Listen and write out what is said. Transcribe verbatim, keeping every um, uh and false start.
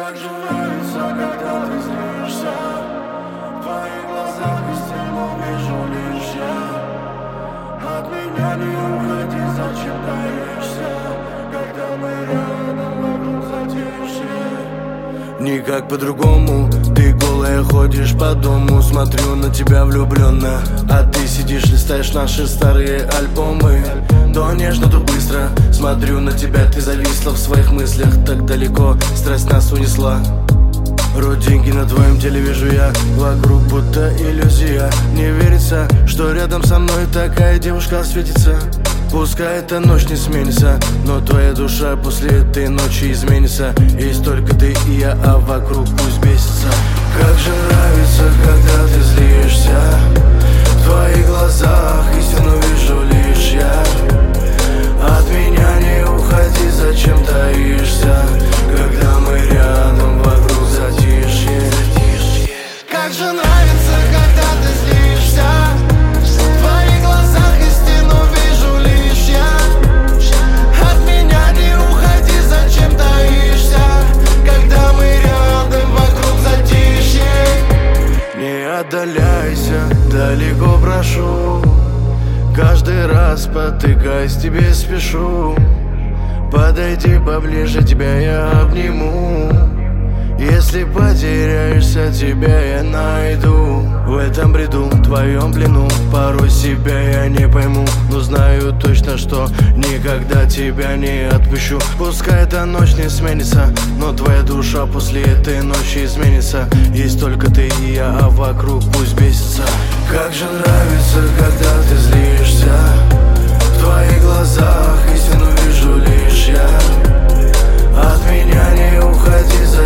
Как же нравится, когда ты злишься. В твоих глазах истину вижу лишь я. От меня не уходи, зачем таишься, когда мы рядом, вокруг затишье. Никак по-другому, ты голая ходишь по дому. Смотрю на тебя влюбленно, а ты сидишь, листаешь наши старые альбомы. То нежно, то быстро смотрю на тебя, ты зависла в своих мыслях. Так далеко страсть нас унесла. Родинки на твоем теле вижу я, вокруг будто иллюзия. Не верится, что рядом со мной такая девушка светится. Пускай эта ночь не сменится, но твоя душа после этой ночи изменится. Есть только ты и я, а вокруг пусть бесится. Как же нравится, когда ты злишься. В твоих глазах истину вижу лишь я. От меня не уходи, зачем таишься, когда мы рядом, вокруг затишье. Как же нравится, когда ты злишься. В твоих глазах истину вижу лишь я. От меня не уходи, зачем таишься, когда мы рядом, вокруг затишье. Не отдаляйся, далеко прошу. Каждый раз потыкаясь, тебе спешу. Подойди поближе, тебя я обниму. Если потеряешься, тебя я найду. В этом бреду, в твоем плену, порой себя я не пойму, но знаю точно, что никогда тебя не отпущу. Пускай эта ночь не сменится, но твоя душа после этой ночи изменится. Есть только ты и я, а вокруг пусть бесится. Как же нравится, когда ты злишься. В твоих глазах истину вижу лишь я. От меня не уходи,